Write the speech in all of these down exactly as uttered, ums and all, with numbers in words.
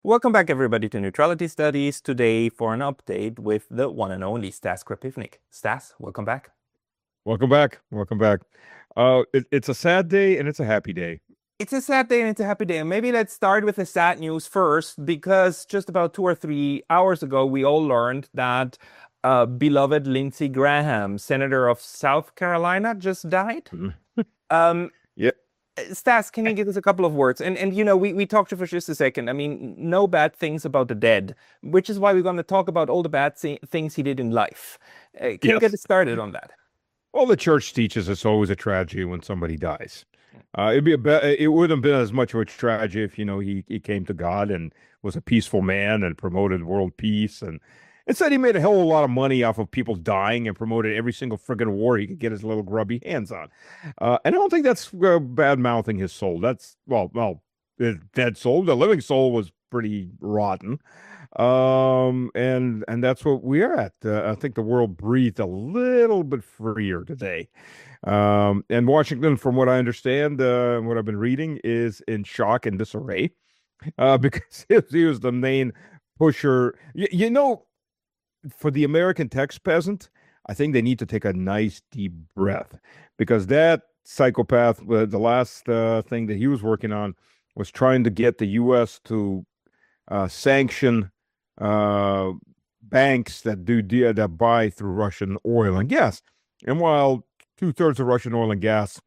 Welcome back, everybody, to Neutrality Studies. Today, for an update with the one and only Stas Krapivnik. Stas, welcome back. Welcome back. Welcome back. Uh, it, it's a sad day and it's a happy day. It's a sad day and it's a happy day. And maybe let's start with the sad news first, because just about two or three hours ago, we all learned that uh, beloved Lindsey Graham, Senator of South Carolina, just died. Um, Yeah. Stas, can you give us a couple of words? And and you know, we, we talked for just a second. I mean, no bad things about the dead, which is why we're going to talk about all the bad thi- things he did in life. Uh, can you get Yes. us started on that? Well, the church teaches it's always a tragedy when somebody dies. Uh, it'd be a be- it wouldn't have been as much of a tragedy if, you know, he, he came to God and was a peaceful man and promoted world peace. And instead, he made a hell of a lot of money off of people dying and promoted every single friggin' war he could get his little grubby hands on. Uh, and I don't think that's uh, bad mouthing his soul. That's, well, well, his dead soul. The living soul was pretty rotten. Um, and and that's what we're at. Uh, I think the world breathed a little bit freer today. Um, and Washington, from what I understand, uh, and what I've been reading, is in shock and disarray, uh, because he was, he was the main pusher. Y you know, for the American text peasant, I think they need to take a nice deep breath, because that psychopath, uh, the last uh, thing that he was working on was trying to get the U S to uh, sanction uh, banks that do de- that buy through Russian oil and gas. And while two thirds of Russian oil and gas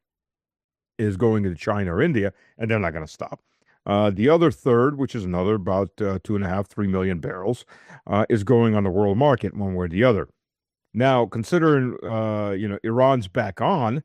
is going into China or India, and they're not going to stop. Uh, the other third, which is another about uh, two and a half, three million barrels, uh, is going on the world market one way or the other. Now, considering uh, you know, Iran's back on,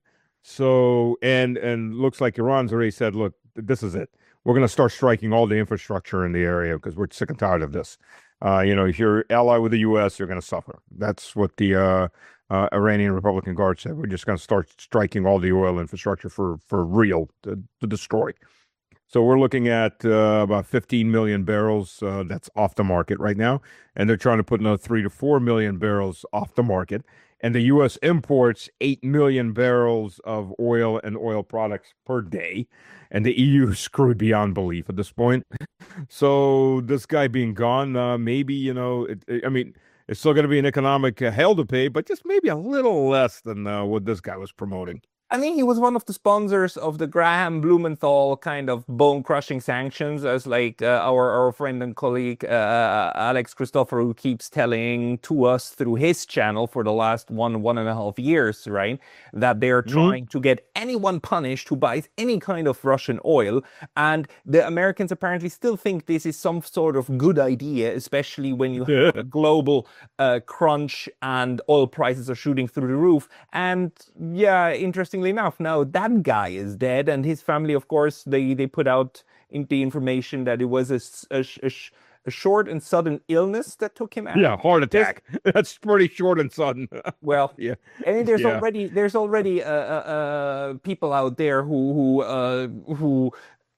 so and and looks like Iran's already said, look, this is it. We're going to start striking all the infrastructure in the area because we're sick and tired of this. Uh, you know, if you're allied with the U S, you're going to suffer. That's what the uh, uh, Iranian Republican Guard said. We're just going to start striking all the oil infrastructure for for real to, to destroy. So we're looking at uh, about fifteen million barrels uh, that's off the market right now, and they're trying to put another three to four million barrels off the market. And the U S imports eight million barrels of oil and oil products per day, and the E U is screwed beyond belief at this point. So this guy being gone, uh, maybe, you know, it, it- I mean, it's still going to be an economic uh, hell to pay, but just maybe a little less than uh, what this guy was promoting. I think he was one of the sponsors of the Graham Blumenthal kind of bone-crushing sanctions, as like uh, our our friend and colleague uh, uh, Alex Christoforou keeps telling to us through his channel for the last one one and a half years, right? That they're Hmm. trying to get anyone punished who buys any kind of Russian oil, and the Americans apparently still think this is some sort of good idea, especially when you have a global uh, crunch and oil prices are shooting through the roof. And yeah, interestingly enough, now that guy is dead, and his family, of course, they they put out in the information that it was a, s- a sh- a sh- a short and sudden illness that took him out. Yeah, heart There's attack. That's pretty short and sudden. well, Yeah, I mean, there's yeah. already there's already uh, uh, uh, people out there who who uh, who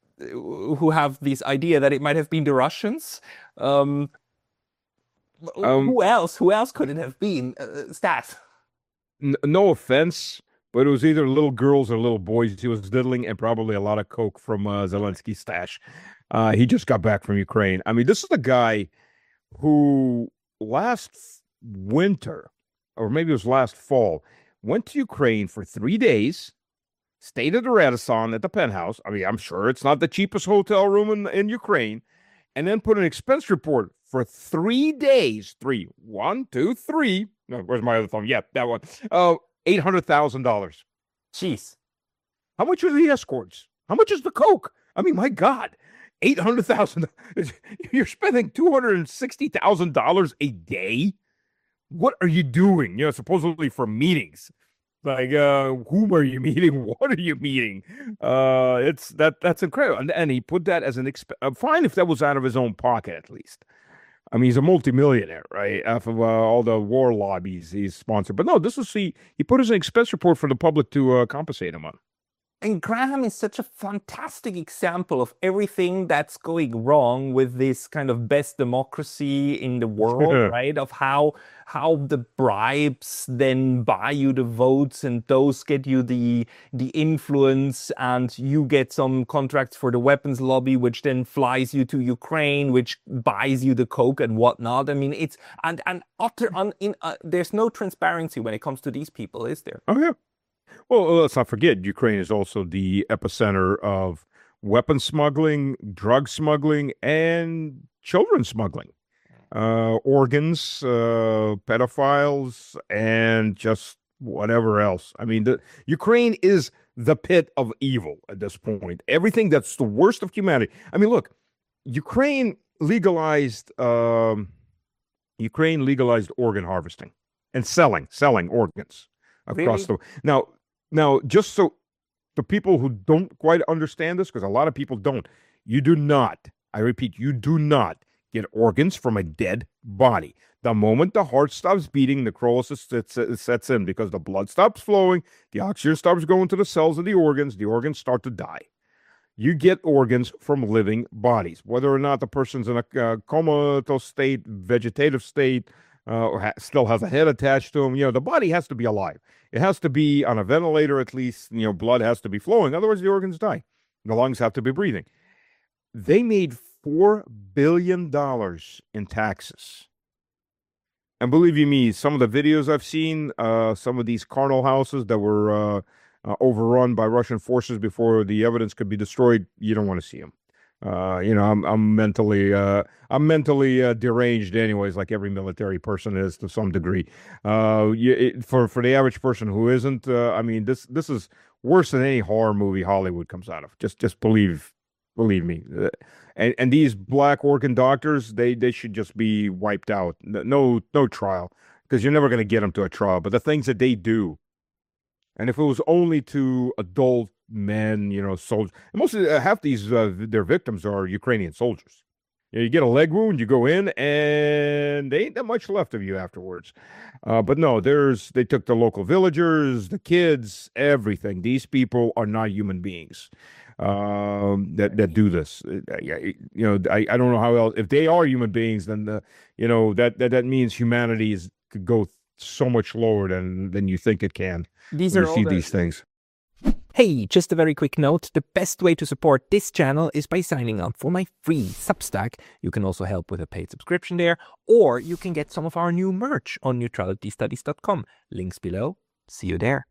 who have this idea that it might have been the Russians. Um, Um, who else? Who else could it have been? Uh, Stas. n no offense, but it was either little girls or little boys he was diddling, and probably a lot of coke from uh, Zelensky's stash. Uh, he just got back from Ukraine. I mean, this is a guy who last winter, or maybe it was last fall, went to Ukraine for three days, stayed at the Radisson at the penthouse. I mean, I'm sure it's not the cheapest hotel room in, in Ukraine, and then put an expense report for three days. Three, one, two, three. No, where's my other phone? Yeah, that one. Oh, eight hundred thousand dollars. Jeez. How much are the escorts? How much is the coke? I mean, my God, eight hundred thousand. You're spending two hundred sixty thousand dollars a day. What are you doing? You know, supposedly for meetings. Like, uh, whom are you meeting? What are you meeting? Uh, it's that that's incredible. And, and he put that as an exp uh, fine if that was out of his own pocket, at least. I mean, he's a multimillionaire, right? After uh, all the war lobbies he's sponsored. But no, this was he he put as an expense report for the public to uh, compensate him on. and Graham is such a fantastic example of everything that's going wrong with this kind of best democracy in the world, right? Of how how the bribes then buy you the votes, and those get you the the influence, and you get some contracts for the weapons lobby, which then flies you to Ukraine, which buys you the coke and whatnot. I mean, it's and and utter un, in uh, there's no transparency when it comes to these people, is there? Oh yeah. Well, let's not forget, Ukraine is also the epicenter of weapon smuggling, drug smuggling, and children smuggling, uh, organs, uh, pedophiles, and just whatever else. I mean, the Ukraine is the pit of evil at this point. Everything that's the worst of humanity. I mean, look, Ukraine legalized um, Ukraine legalized organ harvesting and selling, selling organs across Really? the now. Now, just so the people who don't quite understand this, because a lot of people don't, you do not, I repeat, you do not get organs from a dead body. The moment the heart stops beating, necrosis sets, sets in because the blood stops flowing, the oxygen stops going to the cells of the organs, the organs start to die. You get organs from living bodies, whether or not the person's in a uh, comatose state, vegetative state, uh, or ha- still has a head attached to him. You know, the body has to be alive. It has to be on a ventilator at least. You know, blood has to be flowing. Otherwise, the organs die. The lungs have to be breathing. They made four billion dollars in taxes. And believe you me, some of the videos I've seen, uh, some of these carnal houses that were uh, uh, overrun by Russian forces before the evidence could be destroyed, you don't want to see them. Uh, you know, I'm I'm mentally uh, I'm mentally uh, deranged, anyways, like every military person is to some degree. Uh, you, it, for for the average person who isn't, uh, I mean, this this is worse than any horror movie Hollywood comes out of. Just just believe believe me. Uh, and and these black organ doctors, they they should just be wiped out. No no trial, because you're never going to get them to a trial. But the things that they do. And if it was only to adult men, you know, soldiers, most of uh, half these uh, their victims are Ukrainian soldiers. You know, you get a leg wound, you go in, and they ain't that much left of you afterwards. Uh, but no, there's they took the local villagers, the kids, everything. These people are not human beings um, that that do this. Uh, You know, I, I don't know how else. If they are human beings, then the you know that that that means humanity is could go so much lower than than you think it can. These When are you all see the these things. Hey, just a very quick note. The best way to support this channel is by signing up for my free Substack. You can also help with a paid subscription there, or you can get some of our new merch on neutrality studies dot com. Links below. See you there.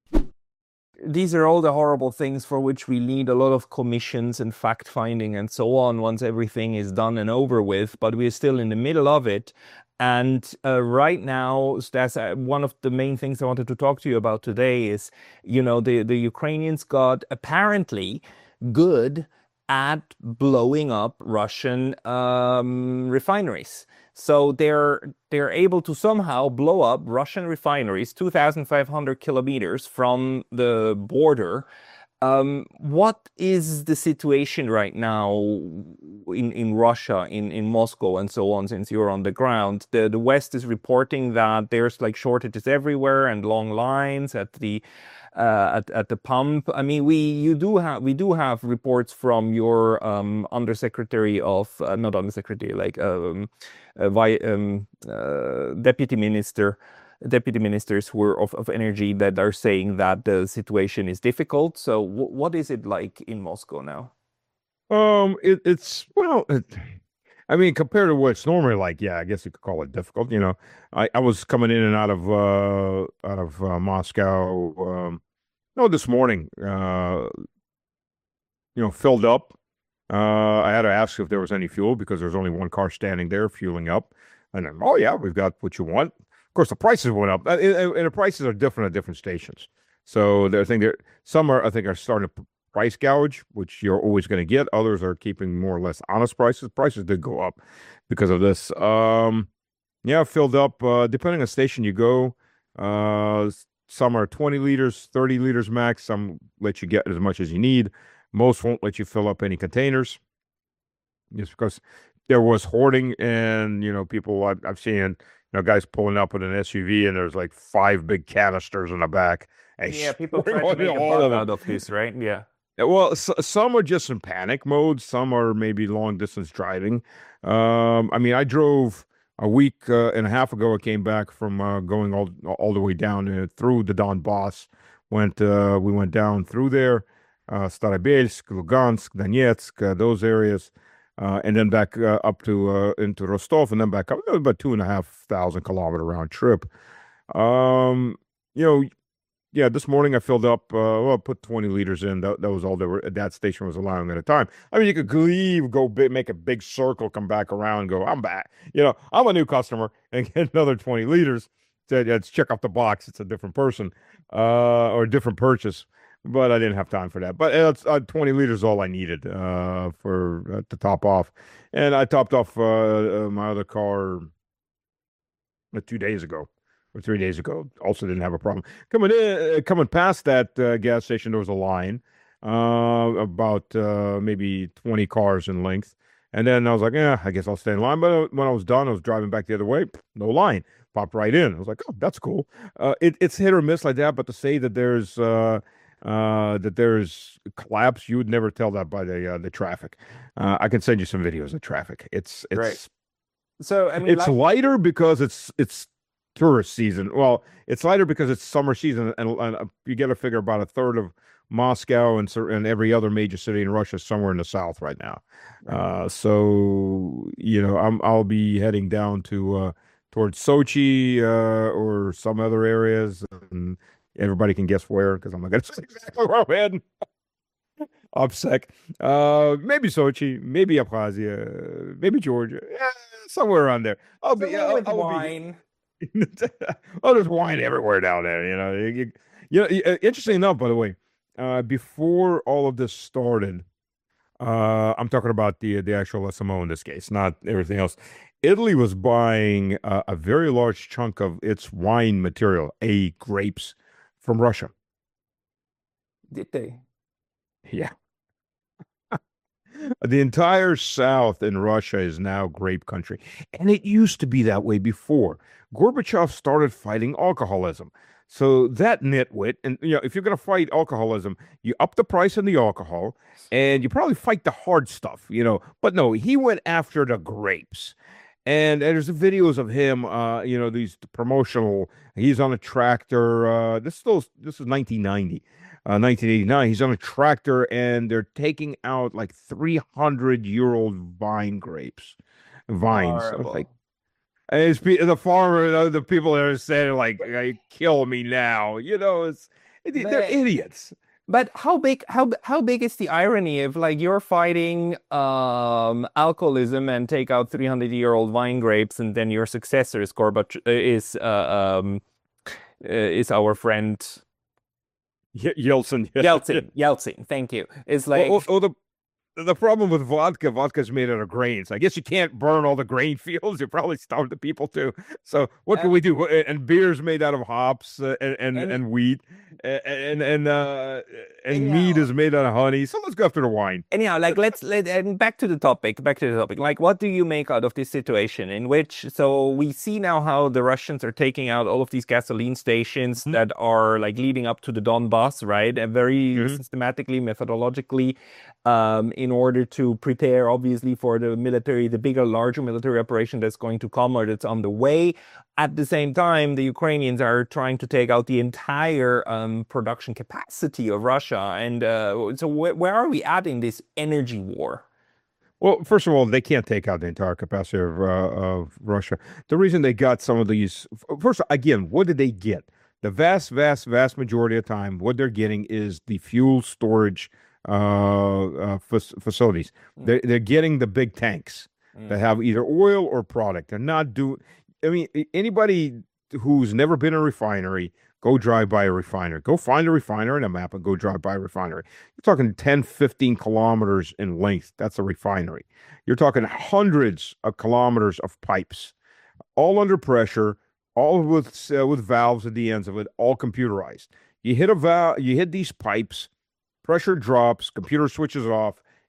these are all the horrible things for which we need a lot of commissions and fact finding and so on once everything is done and over with, but we're still in the middle of it. And uh, right now, that's uh, one of the main things I wanted to talk to you about today is, you know, the, the Ukrainians got apparently good at blowing up Russian um, refineries. So they're they're able to somehow blow up Russian refineries two thousand five hundred kilometers from the border. Um, what is the situation right now in, in Russia, in, in Moscow and so on, since you're on the ground? The, the West is reporting that there's like shortages everywhere and long lines at the uh, at, at the pump. I mean, we you do have we do have reports from your um, undersecretary of uh, not undersecretary like um, uh, vi- um, uh, deputy minister deputy ministers who are of, of energy that are saying that the situation is difficult. So w- what is it like in Moscow now? Um, it, it's well, it, I mean, compared to what it's normally like, yeah, I guess you could call it difficult. You know, I, I was coming in and out of uh out of uh, Moscow. Um, no, this morning, uh, you know, filled up. Uh, I had to ask if there was any fuel because there's only one car standing there fueling up. And then, oh yeah, we've got what you want. Of course, the prices went up, and, and the prices are different at different stations. So I think there some are I think are starting to price gouge, which you're always going to get. Others are keeping more or less honest prices. Prices did go up because of this. Um, yeah, filled up. Uh, depending on station you go, uh, some are twenty liters, thirty liters max. Some let you get as much as you need. Most won't let you fill up any containers, just because there was hoarding, and you know people I've, I've seen know, guys pulling up with an S U V and there's like five big canisters in the back. And Yeah, people try pouring to make a all buck of them. out of this, right? Yeah. Yeah, well, s some are just in panic mode. Some are maybe long distance driving. Um, I mean, I drove a week uh, and a half ago. I came back from uh, going all all the way down uh, through the Donbass. Went uh, we went down through there, uh, Starobelsk, Lugansk, Donetsk, uh, those areas, uh, and then back uh, up to uh, into Rostov, and then back up. It was about two and a half thousand kilometer round trip. Um, you know, yeah, this morning I filled up, uh, well, put twenty liters in. That, that was all that were, that station was allowing at a time. I mean, you could leave, go big, make a big circle, come back around, and go, I'm back. You know, I'm a new customer, and get another twenty liters. So, yeah, let's check off the box. It's a different person, uh, or a different purchase. But I didn't have time for that. But uh, it's, uh, twenty liters is all I needed uh, for uh, to top off. And I topped off uh, uh, my other car uh, two days ago. Or three days ago, also didn't have a problem coming in. Coming past that uh, gas station, there was a line, uh, about uh, maybe twenty cars in length, and then I was like, "Yeah, I guess I'll stay in line." But when I was done, I was driving back the other way. No line, popped right in. I was like, "Oh, that's cool." Uh, it, it's hit or miss like that, but to say that there's uh, uh, that there's collapse, you would never tell that by the uh, the traffic. Uh, I can send you some videos of traffic. It's it's Right. So I mean, it's like, lighter because it's it's tourist season. Well, it's lighter because it's summer season, and, and uh, you got to figure about a third of Moscow and, cer- and every other major city in Russia is somewhere in the south right now. Uh, so you know, I'm I'll be heading down to uh, towards Sochi uh, or some other areas, and everybody can guess where because I'm not going to say exactly where I'm heading. Obsec, uh, maybe Sochi, maybe Abkhazia, maybe Georgia, yeah, somewhere around there. I'll be, somewhere I'll, with I'll be. wine. Oh, there's wine everywhere down there. You know, you, you, you, uh, interesting enough, by the way, uh, before all of this started, uh, I'm talking about the the actual S M O in this case, not everything else. Italy was buying uh, a very large chunk of its wine material, a grapes, from Russia. Did they? Yeah. The entire south in Russia is now grape country. And it used to be that way before. Gorbachev started fighting alcoholism. So that nitwit, and you know, if you're going to fight alcoholism, you up the price on the alcohol and you probably fight the hard stuff, you know. But no, he went after the grapes. And, and there's videos of him, uh, you know, these promotional, he's on a tractor. Uh, this is still, this is nineteen ninety. Uh, nineteen eighty-nine, he's on a tractor and they're taking out like three hundred year old vine grapes, vines. I was Horrible. like, and it's pe- the farmer, uh, the people that are saying like, "Uh, kill me now," you know, it's they're But- idiots. But how big how how big is the irony if like you're fighting um alcoholism and take out three hundred year old wine grapes and then your successor is Gorbachev is uh, um uh, is our friend Ye- Yeltsin. Yeltsin. Yeltsin, thank you. It's like Oh, oh, oh, the the problem with vodka, vodka's made out of grains. I guess you can't burn all the grain fields. You probably starve the people too. So what can Uh, we do? And, and beer's made out of hops uh, and, and And- and wheat, and and and, uh, and Yeah. meat is made out of honey. So let's go after the wine. anyhow, like let's let and back to the topic, back to the topic. Like, what do you make out of this situation in which so we see now how the Russians are taking out all of these gasoline stations Mhm. that are like leading up to the Donbass, right? And very Mhm. systematically, methodologically, um, in order to prepare, obviously, for the military, the bigger, larger military operation that's going to come or that's on the way. At the same time, the Ukrainians are trying to take out the entire um, production capacity of Russia. And uh, so, wh- where are we at in this energy war? Well, first of all, they can't take out the entire capacity of, uh, of Russia. The reason they got some of these, first, again, what did they get? The vast, vast, vast majority of time, what they're getting is the fuel storage uh, uh, fac- facilities. Mm. They're, they're getting the big tanks Mm. that have either oil or product. They're not doing, I mean, anybody who's never been in a refinery, go drive by a refinery. Go find a refinery on a map and go drive by a refinery. You're talking ten, fifteen kilometers in length. That's a refinery. You're talking hundreds of kilometers of pipes, all under pressure, all with uh, with valves at the ends of it, all computerized. You hit a valve, you hit these pipes, pressure drops, computer switches off.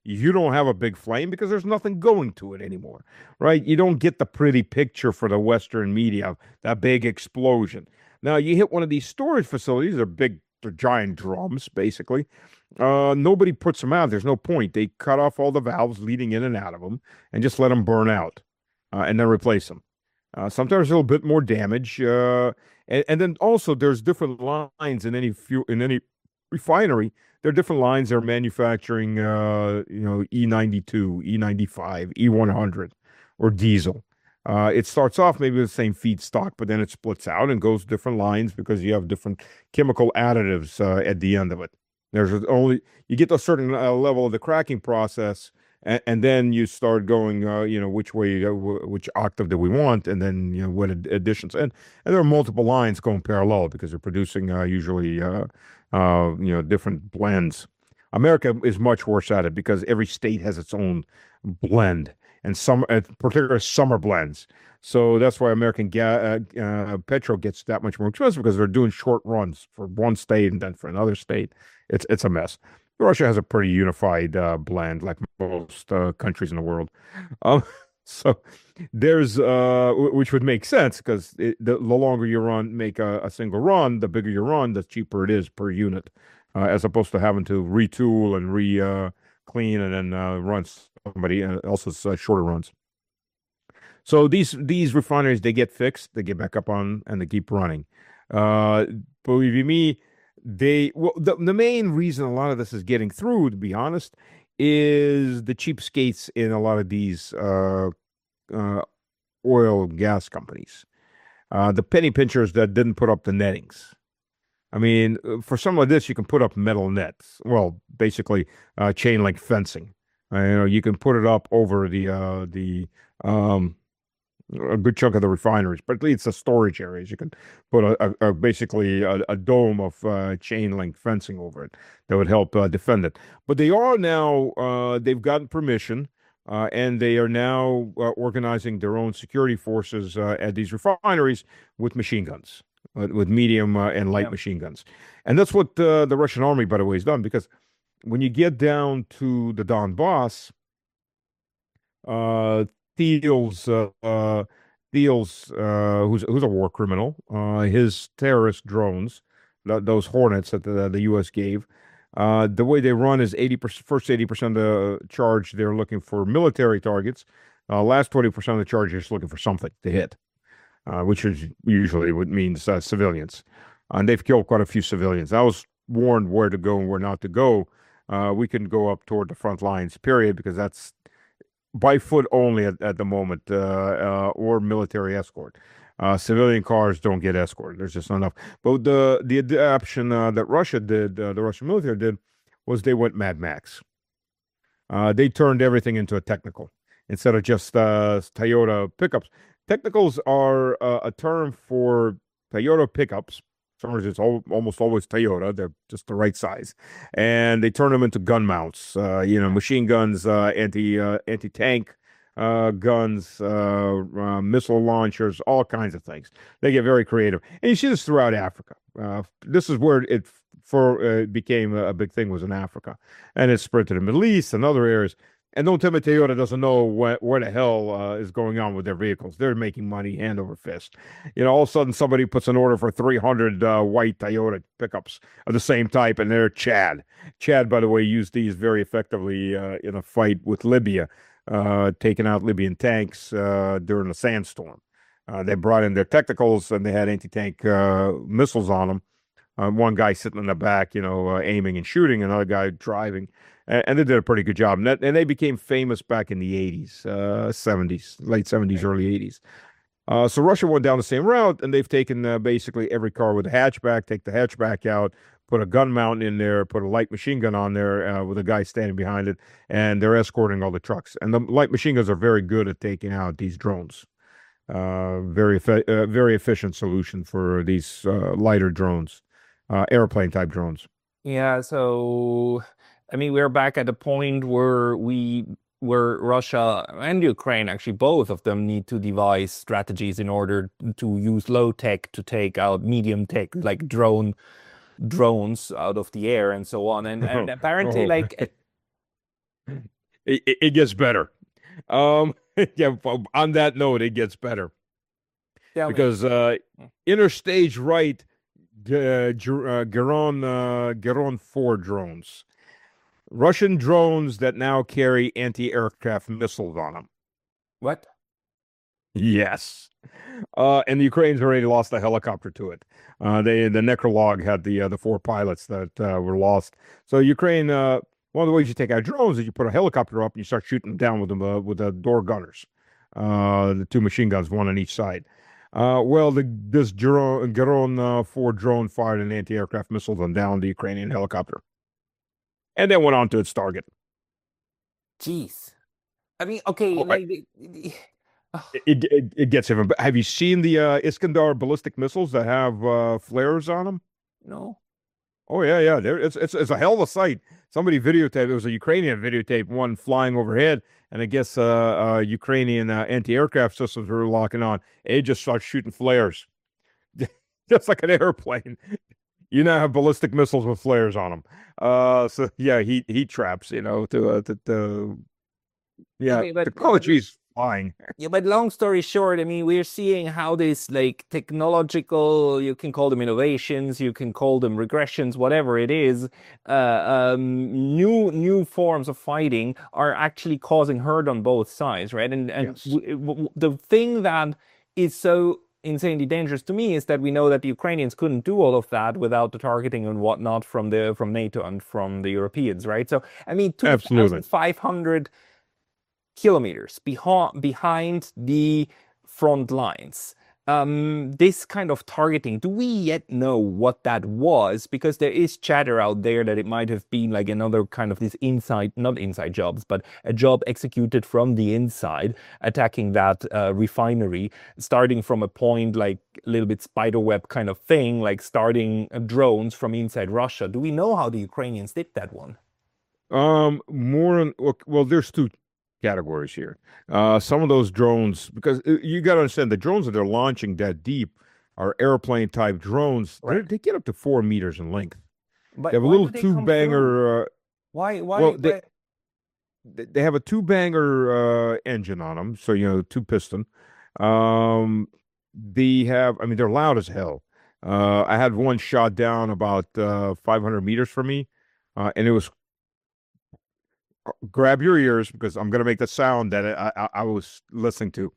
you don't have a big flame because there's nothing going to it anymore, right? You don't get the pretty picture for the Western media, that big explosion. Now, you hit one of these storage facilities, they're big, they're giant drums, basically. Uh, nobody puts them out. There's no point. They cut off all the valves leading in and out of them and just let them burn out uh, and then replace them. Uh, sometimes a little bit more damage. Uh, and, and then also there's different lines in any fuel, in any refinery. There are different lines that are manufacturing, uh, you know, E ninety-two, E ninety-five, E one hundred, or diesel. Uh, it starts off maybe with the same feedstock, but then it splits out and goes different lines because you have different chemical additives uh, at the end of it. There's only, you get to a certain uh, level of the cracking process, and, and then you start going, uh, you know, which way, uh, which octave do we want, and then, you know, what ad- additions. And, and there are multiple lines going parallel because they're producing uh, usually, uh, uh, you know, different blends. America is much worse at it because every state has its own blend, and some, uh, particularly summer blends. So that's why American ga- uh, uh, petrol gets that much more expensive because they're doing short runs for one state and then for another state. It's it's a mess. Russia has a pretty unified uh, blend, like most uh, countries in the world. Um, so there's, uh, which would make sense because the, the longer you run, make a, a single run, the bigger you run, the cheaper it is per unit, uh, as opposed to having to retool and re uh, clean and then uh, run somebody else's uh, shorter runs. So these these refineries, they get fixed, they get back up on, and they keep running. Uh, believe you me, they well the, the main reason a lot of this is getting through, to be honest, is the cheapskates in a lot of these uh, uh, oil and gas companies, uh, the penny pinchers that didn't put up the nettings. I mean, for some of this, you can put up metal nets. Well, basically, uh, chain link fencing. Uh, you know, you can put it up over the uh, the um, a good chunk of the refineries, but at least the storage areas. You can put a, a, a basically a, a dome of uh, chain link fencing over it that would help uh, defend it. But they are now uh, they've gotten permission, uh, and they are now uh, organizing their own security forces uh, at these refineries with machine guns, with, with medium uh, and light Yeah. machine guns, and that's what uh, the Russian army, by the way, has done. Because when you get down to the Donbass, uh, Thiel's, uh, uh, Thiel's, uh, who's who's a war criminal, uh, his terrorist drones, th- those Hornets that the, the U S gave, uh, the way they run is eighty percent, first eighty percent of the charge, they're looking for military targets. Uh, last twenty percent of the charge, you're just looking for something to hit, uh, which is usually what means uh, civilians. And they've killed quite a few civilians. I was warned where to go and where not to go. Uh, we can go up toward the front lines, period, because that's by foot only at, at the moment, uh, uh, or military escort. Uh, civilian cars don't get escorted. There's just not enough. But the the adaptation uh, that Russia did, uh, the Russian military did, was they went Mad Max. Uh, they turned everything into a technical instead of just uh, Toyota pickups. Technicals are uh, a term for Toyota pickups. Sometimes it's al- almost always Toyota. They're just the right size, and they turn them into gun mounts. Uh, you know, machine guns, uh, anti uh, anti tank uh, guns, uh, uh, missile launchers, all kinds of things. They get very creative, and you see this throughout Africa. Uh, this is where it for uh, became a big thing, was in Africa, and it spread to the Middle East and other areas. And don't tell me Toyota doesn't know what, what the hell uh, is going on with their vehicles. They're making money hand over fist. You know, all of a sudden somebody puts an order for three hundred uh, white Toyota pickups of the same type, and they're Chad. Chad, by the way, used these very effectively uh, in a fight with Libya, uh, taking out Libyan tanks uh, during a sandstorm. Uh, they brought in their technicals, and they had anti-tank uh, missiles on them. Uh, one guy sitting in the back, you know, uh, aiming and shooting, another guy driving. And, and they did a pretty good job. And, that, and they became famous back in the eighties, uh, seventies, late seventies, early eighties. Uh, so Russia went down the same route, and they've taken uh, basically every car with a hatchback, take the hatchback out, put a gun mount in there, put a light machine gun on there uh, with a guy standing behind it, and they're escorting all the trucks. And the light machine guns are very good at taking out these drones. Uh, very, uh, very efficient solution for these uh, lighter drones. Uh, airplane type drones. Yeah, so I mean, we're back at the point where we, where Russia and Ukraine, actually both of them, need to devise strategies in order to use low tech to take out medium tech, like drone drones out of the air and so on. And and apparently, Oh. like it, it it gets better. Um, yeah, on that note, it gets better Tell me. because uh, interstage right, uh, Ger- uh, Garon uh, Garon four drones, Russian drones that now carry anti-aircraft missiles on them. What? Yes. Uh, and the Ukrainians already lost a helicopter to it. Uh, they the Necrolog had the uh, the four pilots that uh, were lost. So Ukraine, uh, one of the ways you take out drones is you put a helicopter up and you start shooting them down with them uh, with the door gunners, uh, the two machine guns, one on each side. Uh, well, the this Garon, Garon uh, four drone fired an anti-aircraft missile and downed the Ukrainian helicopter, and then went on to its target. Jeez. I mean, okay, Oh, I- like the- the- oh, It, it it gets even. Have you seen the uh, Iskandar ballistic missiles that have uh, flares on them? no. Oh yeah, yeah. There, it's it's it's a hell of a sight. Somebody videotaped. It was a Ukrainian videotape one flying overhead, and I guess uh, uh Ukrainian uh, anti-aircraft systems were locking on. It just starts shooting flares, just like an airplane. You now have ballistic missiles with flares on them. Uh, so yeah, heat heat traps. You know, to uh, to, to yeah, Okay, but- technology's flying. Yeah, but long story short, I mean, we're seeing how this like technological, you can call them innovations, you can call them regressions, whatever it is, uh, um, new new forms of fighting are actually causing hurt on both sides, right? And and Yes. w- w- the thing that is so insanely dangerous to me is that we know that the Ukrainians couldn't do all of that without the targeting and whatnot from the from NATO and from the Europeans, right? So I mean, Absolutely. two thousand five hundred kilometers behind behind the front lines. Um, this kind of targeting, do we yet know what that was? Because there is chatter out there that it might have been like another kind of this inside, not inside jobs, but a job executed from the inside, attacking that uh, refinery, starting from a point like a little bit spiderweb kind of thing, like starting uh, drones from inside Russia. Do we know how the Ukrainians did that one? Um, more on well, well, there's two categories here. Uh, some of those drones, because uh, you got to understand the drones that they're launching that deep are airplane type drones. They're- Right. They get up to four meters in length. But They have a why little do they two come through? banger. Uh, Why? Why? Well, they- why- they they have a two banger uh, engine on them, so you know two piston. Um, they have, I mean, they're loud as hell. Uh, I had one shot down about uh, five hundred meters from me, uh, and it was. Grab your ears because I'm going to make the sound that I, I I was listening to.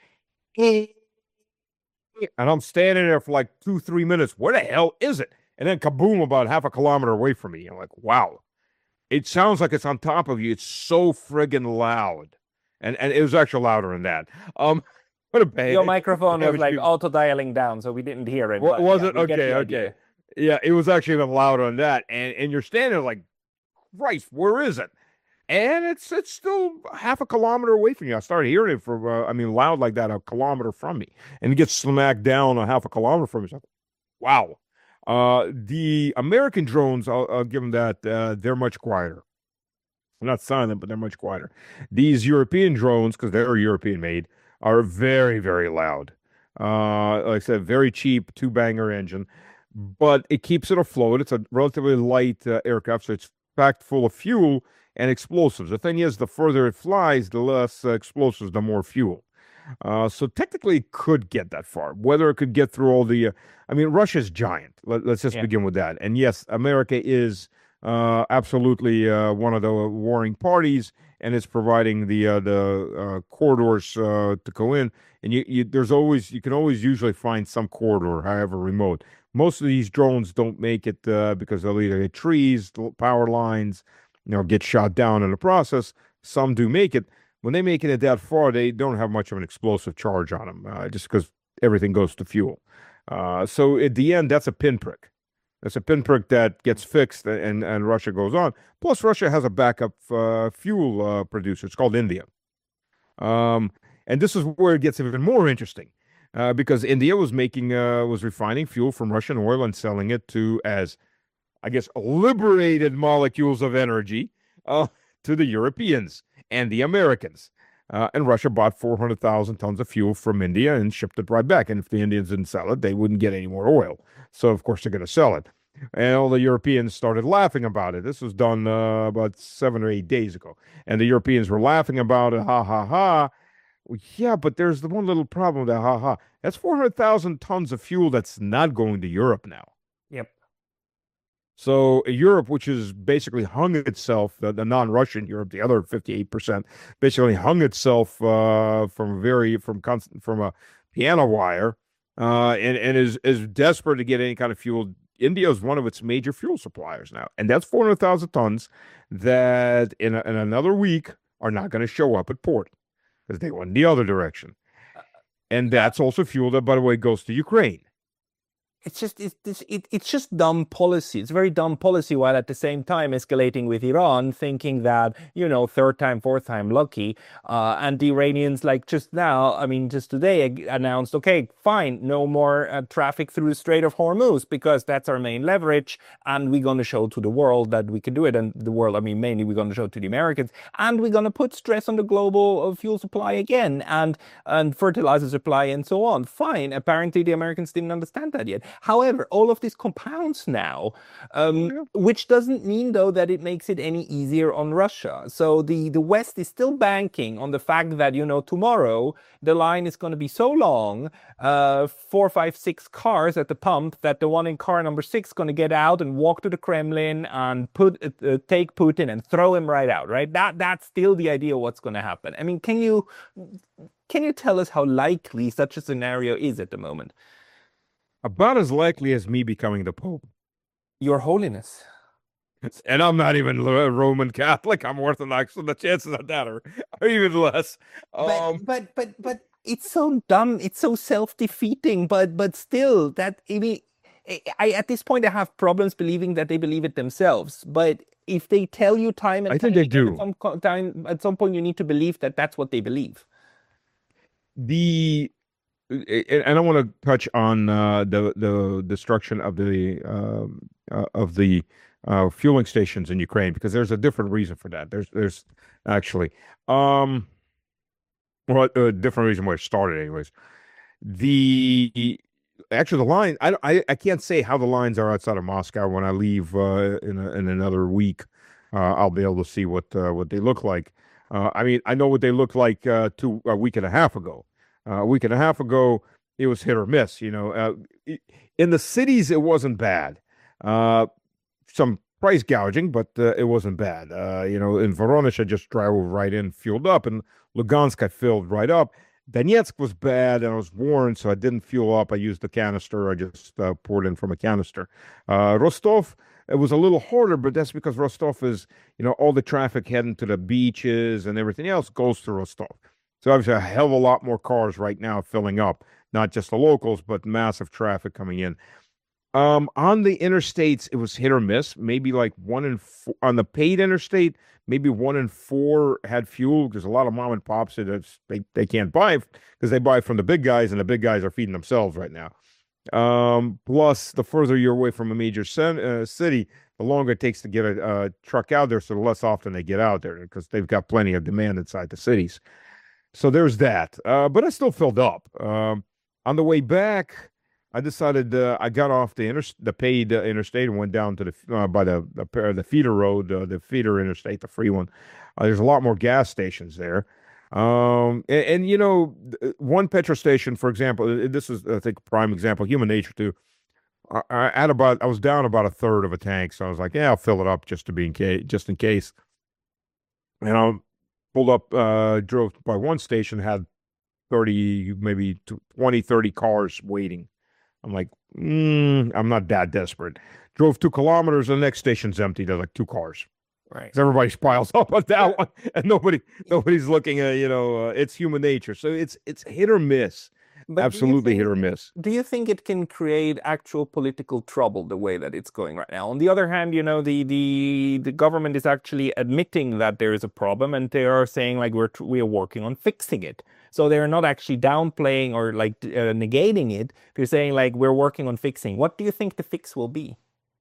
And I'm standing there for like two, three minutes. Where the hell is it? And then kaboom, about half a kilometer away from me. I'm like, wow. It sounds like it's on top of you. It's so friggin' loud. And and it was actually louder than that. Um, what a bad. Your microphone was Average like people- auto dialing down, so we didn't hear it. Wa- but was yeah, it? we get Okay, the okay. idea. Yeah, it was actually even louder than that. And and you're standing there like, Christ, where is it? And it's it's still half a kilometer away from you. I started hearing it for, uh, I mean, loud like that, a kilometer from me. And it gets smacked down a half a kilometer from me. It's like, wow. Uh, the American drones, I'll, I'll give them that, uh, they're much quieter. Not silent, but they're much quieter. These European drones, because they're European made, are very, very loud. Uh, like I said, very cheap two banger engine, but it keeps it afloat. It's a relatively light uh, aircraft, so it's packed full of fuel and explosives. The thing is, the further it flies, the less uh, explosives, the more fuel. Uh, so technically, it could get that far. Whether it could get through all the, uh, I mean, Russia's giant. Let, us just Yeah. begin with that. And yes, America is uh, absolutely uh, one of the warring parties, and it's providing the uh, the uh, corridors uh, to go in. And you, you, there's always, you can always usually find some corridor, however remote. Most of these drones don't make it uh, because they'll either hit trees, power lines, you know, get shot down in the process. Some do make it. When they make it that far, they don't have much of an explosive charge on them, uh, just because everything goes to fuel. Uh, so at the end, that's a pinprick. That's a pinprick that gets fixed, and and Russia goes on. Plus, Russia has a backup uh, fuel uh, producer. It's called India. Um, and this is where it gets even more interesting, uh, because India was making uh, was refining fuel from Russian oil and selling it to as, I guess, liberated molecules of energy uh, to the Europeans and the Americans. Uh, and Russia bought four hundred thousand tons of fuel from India and shipped it right back. And if the Indians didn't sell it, they wouldn't get any more oil. So, of course, they're going to sell it. And all the Europeans started laughing about it. This was done uh, about seven or eight days ago. And the Europeans were laughing about it. Ha, ha, ha. Well, yeah, but there's the one little problem with that. Ha, ha. That's four hundred thousand tons of fuel that's not going to Europe now. Yep. So Europe, which is basically hung itself, the, the non-Russian Europe, the other fifty-eight percent, basically hung itself uh, from very from constant from a piano wire, uh, and and is is desperate to get any kind of fuel. India is one of its major fuel suppliers now, and that's four hundred thousand tons that in a, in another week are not going to show up at port because they went the other direction, and that's also fuel that, by the way, goes to Ukraine. It's just it's it's it, it's just dumb policy. It's very dumb policy, while at the same time escalating with Iran, thinking that, you know, third time, fourth time lucky. Uh, and the Iranians, like just now, I mean, just today announced, okay, fine, no more uh, traffic through the Strait of Hormuz because that's our main leverage, and we're going to show to the world that we can do it. And the world, I mean, mainly we're going to show to the Americans, and we're going to put stress on the global uh, fuel supply again, and and fertilizer supply and so on. Fine. Apparently, the Americans didn't understand that yet. However, all of this compounds now, um, yeah. which doesn't mean, though, that it makes it any easier on Russia. So the, the West is still banking on the fact that, you know, tomorrow the line is going to be so long, uh, four, five, six cars at the pump, that the one in car number six is going to get out and walk to the Kremlin and put uh, take Putin and throw him right out, right? That That's still the idea of what's going to happen. I mean, can you can you tell us how likely such a scenario is at the moment? About as likely as me becoming the Pope. Your Holiness. And I'm not even Roman Catholic. I'm Orthodox, so the chances of that are, are even less. Um, but, but but but it's so dumb. It's so self-defeating. But but still, that I mean, I at this point I have problems believing that they believe it themselves. But if they tell you time and I time think they do. At some time, at some point, you need to believe that that's what they believe. The And I want to touch on uh, the the destruction of the uh, uh, of the uh, fueling stations in Ukraine, because there's a different reason for that. There's there's actually um, well a different reason where it started, anyways. The actually the line I I, I can't say how the lines are outside of Moscow. When I leave uh, in a, in another week, uh, I'll be able to see what uh, what they look like. Uh, I mean, I know what they looked like uh, two a week and a half ago. Uh, a week and a half ago, it was hit or miss. You know, uh, in the cities, it wasn't bad. Uh, some price gouging, but uh, it wasn't bad. Uh, you know, in Voronezh, I just drove right in, fueled up, and Lugansk, I filled right up. Donetsk was bad, and I was warned, so I didn't fuel up. I used the canister. I just uh, poured in from a canister. Uh, Rostov, it was a little harder, but that's because Rostov is, you know, all the traffic heading to the beaches and everything else goes to Rostov. So obviously a hell of a lot more cars right now filling up, not just the locals, but massive traffic coming in. Um, on the interstates, it was hit or miss. Maybe like one in four, on the paid interstate, maybe one in four had fuel, because a lot of mom and pops that they they can't buy because they buy from the big guys, and the big guys are feeding themselves right now. Um, plus, the further you're away from a major sen- uh, city, the longer it takes to get a, a truck out there. So the less often they get out there, because they've got plenty of demand inside the cities. So there's that, uh, but I still filled up. Um, on the way back, I decided uh, I got off the inter- the paid uh, interstate and went down to the uh, by the the, the feeder road, uh, the feeder interstate, the free one. Uh, there's a lot more gas stations there, um, and, and you know, one petrol station, for example, this is I think a prime example, human nature too. I, I had about I was down about a third of a tank, so I was like, yeah, I'll fill it up just to be in case, just in case, you know. Pulled up, uh, drove by one station, had thirty, maybe twenty, thirty cars waiting. I'm like, mm, I'm not that desperate. Drove two kilometers, the next station's empty. There's like two cars. Right. Because everybody piles up on that one, and nobody, nobody's looking at, you know, uh, it's human nature. So it's it's hit or miss. But absolutely think, hit or miss. Do you think it can create actual political trouble the way that it's going right now? On the other hand, you know, the the the government is actually admitting that there is a problem, and they are saying like we're we are working on fixing it. So they're not actually downplaying or like uh, negating it. They're saying like we're working on fixing. What do you think the fix will be?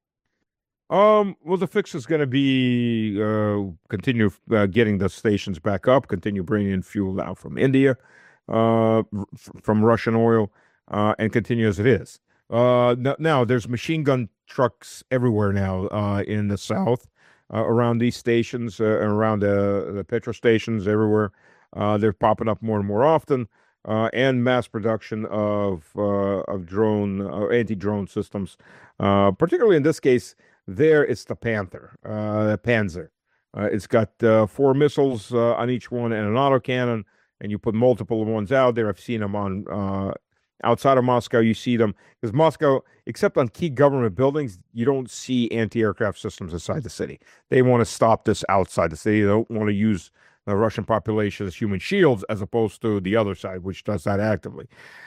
Um, well, the fix is going to be uh, continue uh, getting the stations back up, continue bringing in fuel out from India. Uh, from Russian oil, uh, and continue as it is. Uh, now, now there's machine gun trucks everywhere now uh, in the south, uh, around these stations, uh, around the, the petrol stations everywhere. Uh, they're popping up more and more often, uh, and mass production of uh, of drone uh, anti-drone systems. Uh, particularly in this case, there it's the Panther, uh, Panzer. Uh, it's got uh, four missiles uh, on each one and an autocannon, and you put multiple ones out there. I've seen them on uh, outside of Moscow. You see them because Moscow, except on key government buildings, you don't see anti-aircraft systems inside the city. They want to stop this outside the city. They don't want to use the Russian population as human shields, as opposed to the other side, which does that actively.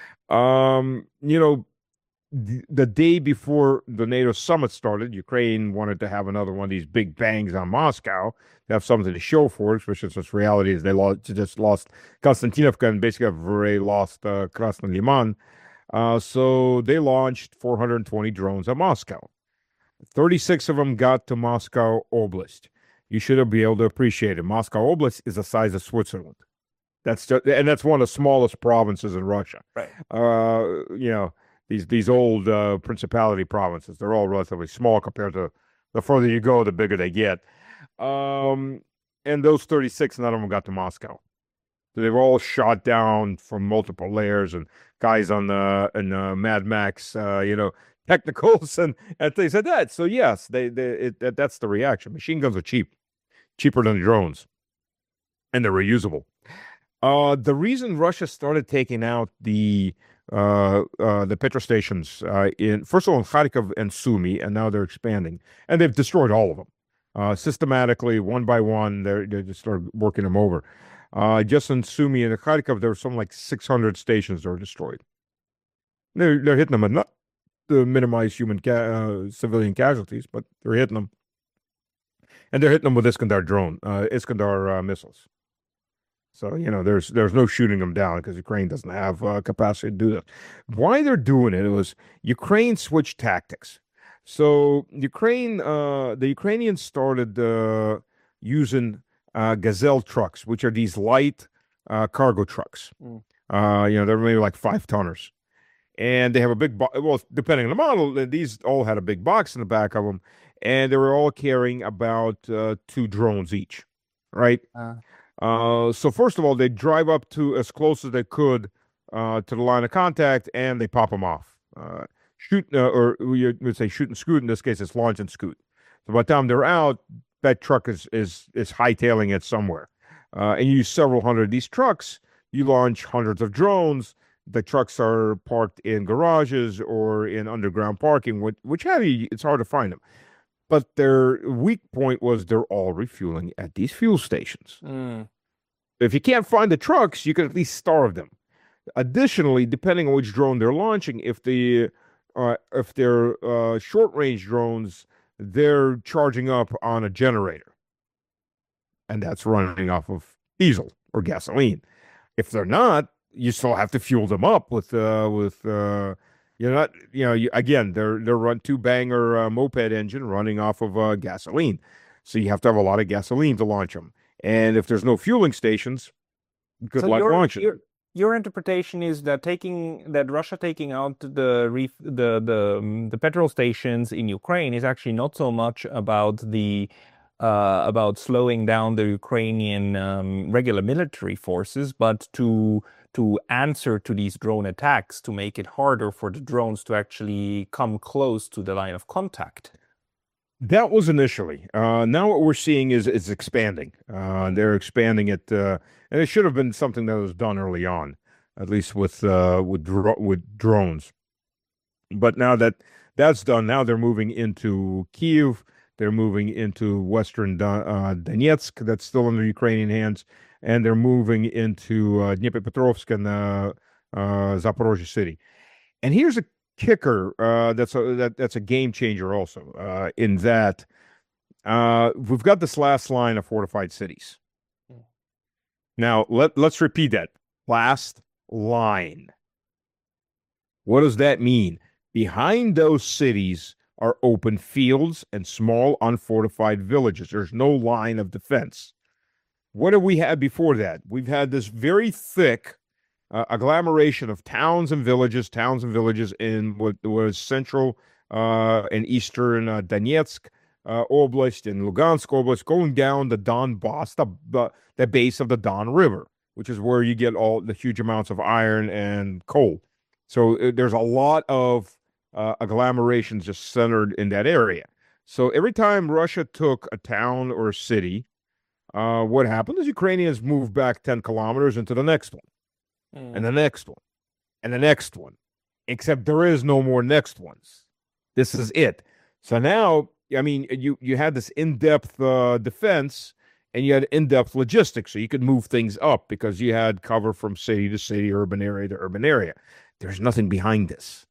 Um, you know, the, the day before the NATO summit started, Ukraine wanted to have another one of these big bangs on Moscow to have something to show for it, which is just reality is they lost, just lost Konstantinovka and basically have already lost uh, Krasny Liman. Uh, so they launched four hundred twenty drones at Moscow. thirty-six of them got to Moscow Oblast. You should be able to appreciate it. Moscow Oblast is the size of Switzerland. That's just, and that's one of the smallest provinces in Russia. Right. Uh, you know, these these old uh, principality provinces, they're all relatively small compared to the further you go, the bigger they get. Um, and those thirty-six, none of them got to Moscow. They were all shot down from multiple layers, and guys on the and uh, Mad Max, uh, you know, technicals and, and things like that. So yes, they they it, that, that's the reaction. Machine guns are cheap, cheaper than drones, and they're reusable. Uh, the reason Russia started taking out the uh, uh, the petrol stations uh, in first of all in Kharkov and Sumy, and now they're expanding, and they've destroyed all of them uh, systematically, one by one. They're they just started working them over. Uh, just in Sumy and Kharkov, there were something like six hundred stations that were destroyed. They're they're hitting them enough to minimize human ca- uh, civilian casualties, but they're hitting them, and they're hitting them with Iskander drone, uh, Iskander uh, missiles. So you know, there's there's no shooting them down because Ukraine doesn't have uh, capacity to do that. Why they're doing it? It was Ukraine switched tactics. So Ukraine, uh, the Ukrainians started uh, using uh, Gazelle trucks, which are these light uh, cargo trucks. Mm. Uh, you know, they're maybe like five tonners. And they have a big box. Well, depending on the model, these all had a big box in the back of them, and they were all carrying about uh, two drones each, right? Uh. Uh, so first of all, they drive up to as close as they could uh, to the line of contact, and they pop them off. Uh, shoot, uh, or you would say shoot and scoot. In this case, it's launch and scoot. So by the time they're out, that truck is is is hightailing it somewhere, uh, and you use several hundred of these trucks. You launch hundreds of drones. The trucks are parked in garages or in underground parking, which, which heavy, it's hard to find them. But their weak point was they're all refueling at these fuel stations. Mm. If you can't find the trucks, you can at least starve them. Additionally, depending on which drone they're launching, if the uh, if they're uh, short-range drones, they're charging up on a generator, and that's running off of diesel or gasoline. If they're not, you still have to fuel them up with uh, with uh, you're not you know you, again they're they're run two banger uh, moped engine running off of uh, gasoline, so you have to have a lot of gasoline to launch them. And if there's no fueling stations, good so luck your, launching. Your, your interpretation is that taking that Russia taking out the ref, the the um, the petrol stations in Ukraine is actually not so much about the uh, about slowing down the Ukrainian um, regular military forces, but to to answer to these drone attacks, to make it harder for the drones to actually come close to the line of contact. That was initially. Uh, now what we're seeing is is expanding. Uh, they're expanding it, uh, and it should have been something that was done early on, at least with uh, with dro- with drones. But now that that's done, now they're moving into Kyiv. They're moving into Western Don- uh, Donetsk. That's still under Ukrainian hands. And they're moving into uh, Dnipropetrovsk and uh, uh, Zaporozhye city. And here's a kicker uh, that's a that, that's a game changer also uh, in that uh, we've got this last line of fortified cities. Now let let's repeat that last line. What does that mean? Behind those cities are open fields and small unfortified villages. There's no line of defense. What have we had before that? We've had this very thick uh, agglomeration of towns and villages, towns and villages in what was central uh, in eastern uh, Donetsk uh, Oblast, in Lugansk Oblast, going down the Donbass, the, the, the base of the Don River, which is where you get all the huge amounts of iron and coal. So uh, there's a lot of uh, agglomerations just centered in that area. So every time Russia took a town or a city, uh, what happened is Ukrainians moved back ten kilometers into the next one, mm. and the next one, and the next one, except there is no more next ones. This is it. So now, I mean, you, you had this in-depth uh, defense, and you had in-depth logistics, so you could move things up because you had cover from city to city, urban area to urban area. There's nothing behind this.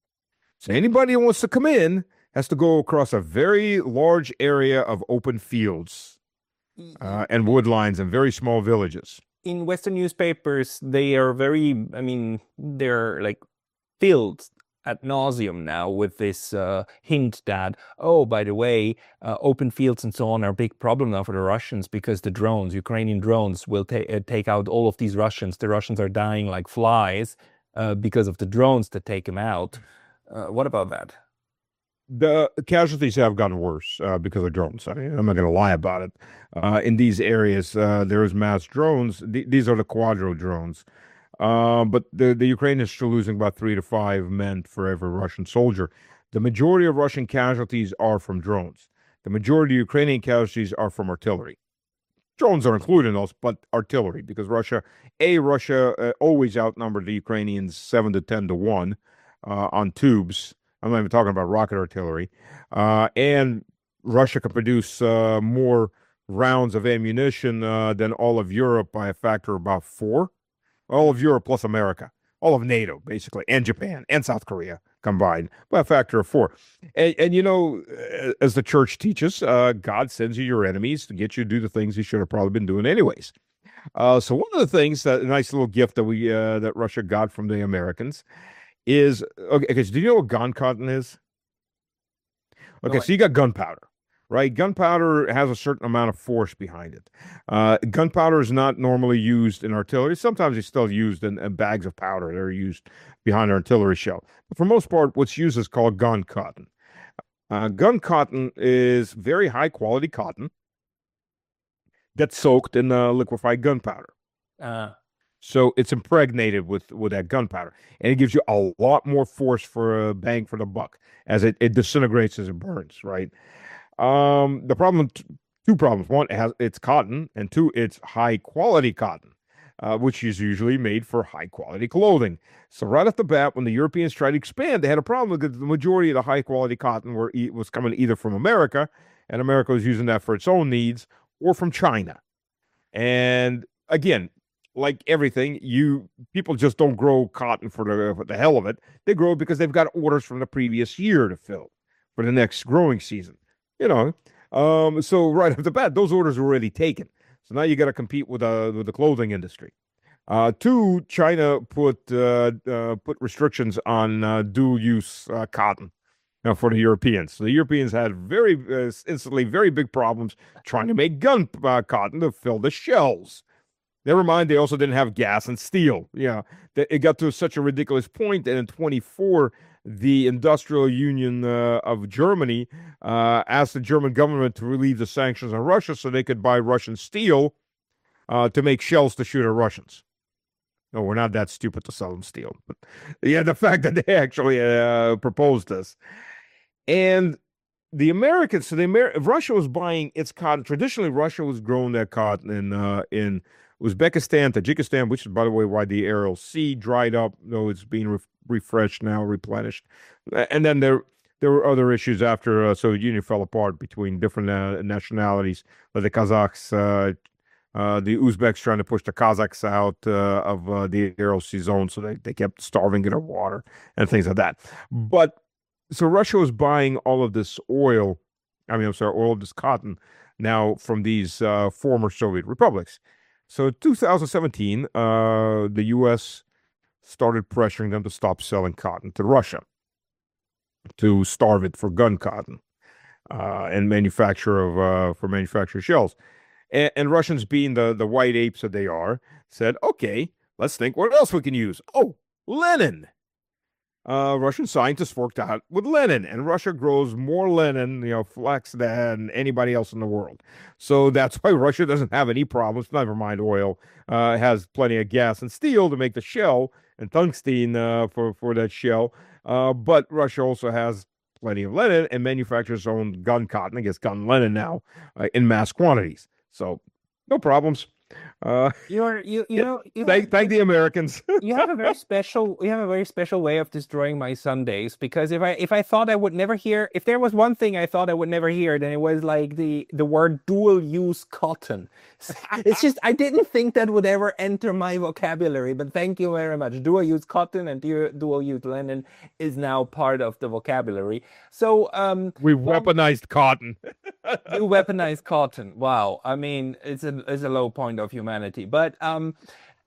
So anybody who wants to come in has to go across a very large area of open fields uh, and wood lines and very small villages. In Western newspapers, they are very, I mean, they're like filled ad nauseum now with this uh, hint that, oh, by the way, uh, open fields and so on are a big problem now for the Russians because the drones, Ukrainian drones, will ta uh, take out all of these Russians. The Russians are dying like flies uh, because of the drones that take them out. Uh, what about that? The casualties have gotten worse uh, because of drones. I mean, I'm not going to lie about it. Uh, in these areas, uh, there's mass drones. Th these are the Quadro drones. Uh, but the, the Ukrainians are still losing about three to five men for every Russian soldier. The majority of Russian casualties are from drones. The majority of Ukrainian casualties are from artillery. Drones are included in those, but artillery, because Russia, A, Russia uh, always outnumbered the Ukrainians seven to ten to one uh, on tubes. I'm not even talking about rocket artillery. Uh, and Russia can produce uh, more rounds of ammunition uh, than all of Europe by a factor of about four. All of Europe plus America. All of NATO, basically, and Japan and South Korea combined by a factor of four. And, and you know, as the church teaches, uh, God sends you your enemies to get you to do the things you should have probably been doing anyways. Uh, so one of the things, that a nice little gift that we uh, that Russia got from the Americans is, okay, okay, so do you know what gun cotton is? Okay, so you got gunpowder, right? Gunpowder has a certain amount of force behind it. Uh, gunpowder is not normally used in artillery. Sometimes it's still used in, in bags of powder that are used behind an artillery shell. But for most part, what's used is called gun cotton. Uh, gun cotton is very high quality cotton that's soaked in uh, liquefied gunpowder. Uh. So it's impregnated with, with that gunpowder. And it gives you a lot more force for a bang for the buck as it, it disintegrates as it burns, right? Um, the problem, two problems. One, it has, it's cotton. And two, it's high quality cotton, uh, which is usually made for high quality clothing. So right off the bat, when the Europeans tried to expand, they had a problem because the majority of the high quality cotton were, was coming either from America, and America was using that for its own needs, or from China. And again, like everything, you people just don't grow cotton for the, for the hell of it. They grow because they've got orders from the previous year to fill for the next growing season. You know, um, so right off the bat, those orders are already taken. So now you got to compete with uh, with the clothing industry. Uh, two, China put uh, uh, put restrictions on uh, dual use uh, cotton uh, for the Europeans. So the Europeans had very uh, instantly very big problems trying to make gun uh, cotton to fill the shells. Never mind, they also didn't have gas and steel. Yeah, it got to such a ridiculous point that in twenty-four, the Industrial Union uh, of Germany uh, asked the German government to relieve the sanctions on Russia so they could buy Russian steel uh, to make shells to shoot at Russians. No, we're not that stupid to sell them steel. But yeah, the fact that they actually uh, proposed this. And the Americans, so the Amer Russia was buying its cotton. Traditionally, Russia was growing that cotton in uh, in Uzbekistan, Tajikistan, which is, by the way, why the Aral Sea dried up, though it's being re refreshed now, replenished. And then there there were other issues after uh, Soviet Union fell apart between different uh, nationalities, like the Kazakhs, uh, uh, the Uzbeks trying to push the Kazakhs out uh, of uh, the Aral Sea zone, so they, they kept starving of water and things like that. But so Russia was buying all of this oil, I mean, I'm sorry, all of this cotton now from these uh, former Soviet republics. So in two thousand seventeen, uh, the U S started pressuring them to stop selling cotton to Russia, to starve it for gun cotton uh, and manufacture of uh, for manufacture shells. And, and Russians, being the the white apes that they are, said, "Okay, let's think what else we can use." Oh, linen. uh, Russian scientists worked out with Lenin, and Russia grows more Lenin, you know, flax than anybody else in the world. So that's why Russia doesn't have any problems. Never mind oil, uh, has plenty of gas and steel to make the shell and tungsten uh, for for that shell. Uh, but Russia also has plenty of Lenin and manufactures its own gun cotton. I guess gun Lenin now uh, in mass quantities. So no problems. Uh, You're you you know you thank have, thank the Americans. you have a very special you have a very special way of destroying my Sundays, because if I if I thought I would never hear if there was one thing I thought I would never hear, then it was like the the word dual use cotton. It's just I didn't think that would ever enter my vocabulary, but thank you very much. Dual use cotton and dual, dual use linen is now part of the vocabulary. So um We weaponized cotton. you weaponize cotton. Wow. I mean, it's a it's a low point of humanity. But um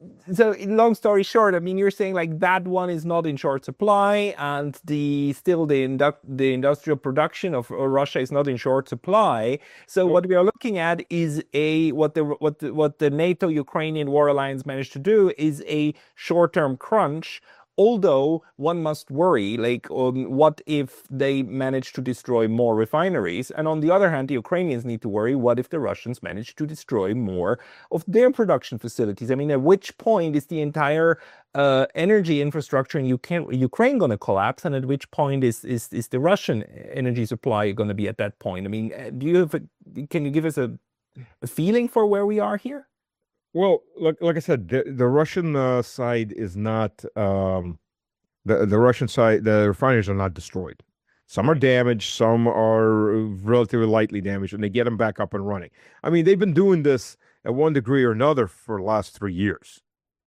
so long story short, I mean, you're saying like that one is not in short supply, and the still the indu- the industrial production of uh, Russia is not in short supply. So what we are looking at is a what the what the, what the NATO Ukrainian war alliance managed to do is a short-term crunch. Although one must worry, like, um, what if they manage to destroy more refineries? And on the other hand, the Ukrainians need to worry, what if the Russians manage to destroy more of their production facilities? I mean, at which point is the entire uh, energy infrastructure in Ukraine, Ukraine going to collapse? And at which point is, is, is the Russian energy supply going to be at that point? I mean, do you have a, can you give us a, a feeling for where we are here? Well, like like I said, the, the Russian uh, side is not um, the the Russian side. The refineries are not destroyed. Some are damaged, some are relatively lightly damaged, and they get them back up and running. I mean, they've been doing this at one degree or another for the last three years.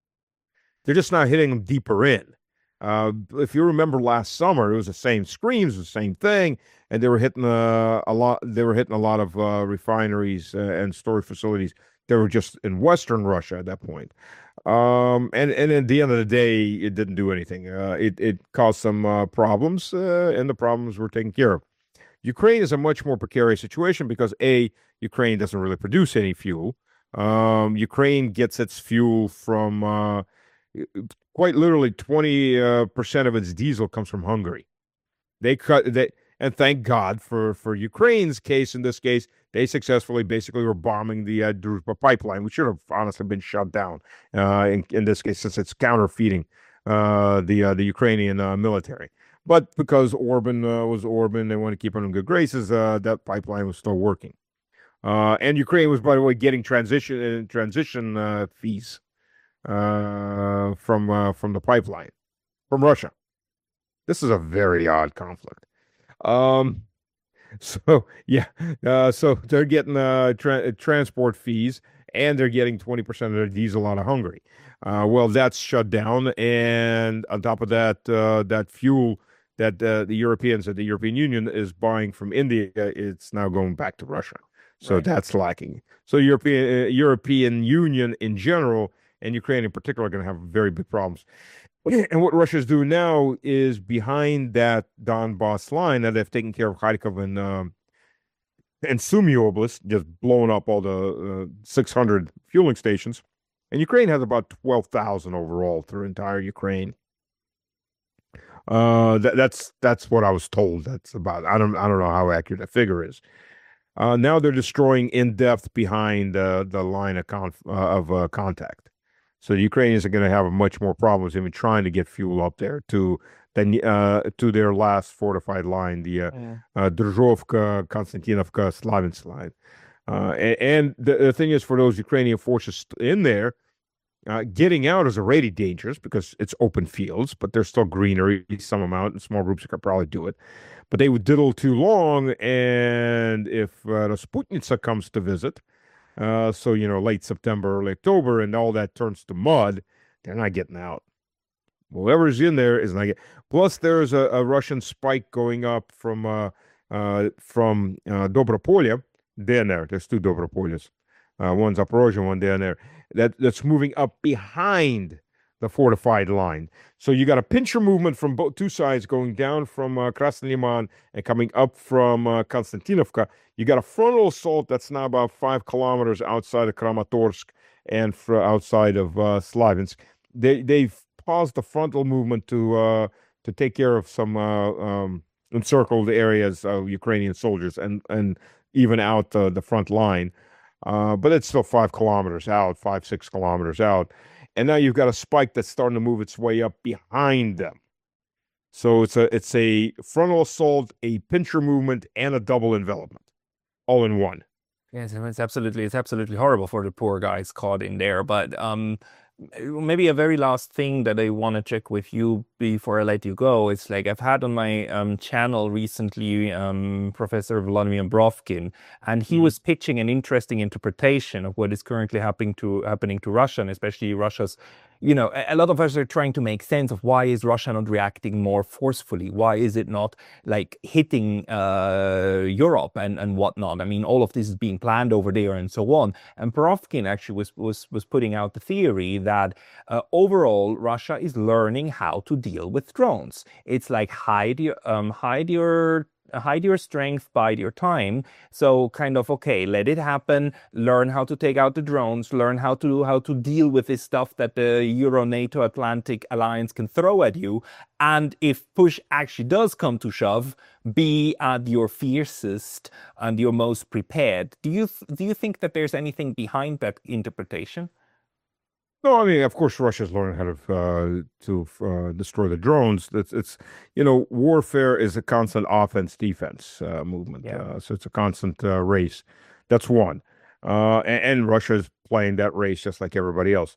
They're just not hitting them deeper in. Uh, if you remember last summer, it was the same screams, the same thing, and they were hitting uh, a lot. They were hitting a lot of uh, refineries uh, and storage facilities. They were just in Western Russia at that point. Um, and, and at the end of the day, it didn't do anything. Uh, it, it caused some uh, problems, uh, and the problems were taken care of. Ukraine is a much more precarious situation because, A, Ukraine doesn't really produce any fuel. Um, Ukraine gets its fuel from, uh, quite literally, twenty percent uh, of its diesel comes from Hungary. They cut, they, and thank God for, for Ukraine's case, in this case, they successfully basically were bombing the uh, Druzhba pipeline, which should have honestly been shut down uh, in, in this case, since it's counterfeiting uh, the uh, the Ukrainian uh, military. But because Orban uh, was Orban, they want to keep him in good graces, uh, that pipeline was still working. Uh, and Ukraine was, by the way, getting transition transition uh, fees uh, from uh, from the pipeline, from Russia. This is a very odd conflict. Um, So yeah, uh, so they're getting uh, tra transport fees, and they're getting twenty percent of their diesel out of Hungary. Uh, well, that's shut down, and on top of that, uh, that fuel that uh, the Europeans, that the European Union is buying from India, it's now going back to Russia. So right. That's lacking. So European uh, European Union in general, and Ukraine in particular, are going to have very big problems. And what Russia's doing now is behind that Donbass line that they've taken care of Kharkov and um, and Sumy Oblast, just blowing up all the uh, six hundred fueling stations. And Ukraine has about twelve thousand overall through entire Ukraine. Uh, that, that's that's what I was told. That's about. I don't I don't know how accurate that figure is. Uh, now they're destroying in depth behind uh, the line of conf- uh, of uh, contact. So the Ukrainians are going to have much more problems even trying to get fuel up there to then uh, to their last fortified line, the uh, yeah. uh, Druzhovka, Konstantinovka, Slavinsk line. Uh, and and the, the thing is, for those Ukrainian forces in there, uh, getting out is already dangerous because it's open fields, but there's still greenery, some amount, and small groups could probably do it. But they would diddle too long, and if uh, the Sputnica comes to visit, Uh, so, you know, late September, early October, and all that turns to mud, they're not getting out. Whoever's in there is not getting. Plus, there's a, a Russian spike going up from uh, uh, from uh, Dobropolye. Down there, there's two Dobropolyes. Uh, one's Zaporozhye, one down there. That that's moving up behind the fortified line. So you got a pincher movement from both two sides going down from uh, Krasny Liman and coming up from uh, Konstantinovka. You got a frontal assault that's now about five kilometers outside of Kramatorsk and for outside of uh, Slavinsk. They they've paused the frontal movement to uh, to take care of some uh, um, encircled areas of Ukrainian soldiers and and even out uh, the front line. Uh, but it's still five kilometers out, five, six kilometers out. And now you've got a spike that's starting to move its way up behind them. So it's a it's a frontal assault, a pincher movement, and a double envelopment, all in one. Yes, it's absolutely it's absolutely horrible for the poor guys caught in there. But um, maybe a very last thing that I want to check with you before I let you go. It's like I've had on my um, channel recently um, Professor Vladimir Brovkin, and he mm. was pitching an interesting interpretation of what is currently happening to happening to Russia, and especially Russia's. You know, a lot of us are trying to make sense of why is Russia not reacting more forcefully? Why is it not like hitting uh, Europe and, and whatnot? I mean, all of this is being planned over there and so on. And Brovkin actually was was was putting out the theory that uh, overall Russia is learning how to deal with drones. It's like hide your um, hide your. hide your strength, bide your time. So kind of, okay, let it happen, learn how to take out the drones, learn how to how to deal with this stuff that the Euro NATO Atlantic Alliance can throw at you. And if push actually does come to shove, be at your fiercest and your most prepared. Do you do you think that there's anything behind that interpretation? No, I mean, of course, Russia's learning how to uh, to uh, destroy the drones. It's, it's, you know, warfare is a constant offense-defense uh, movement. Yeah. Uh, so it's a constant uh, race. That's one. Uh, and, and Russia's playing that race just like everybody else.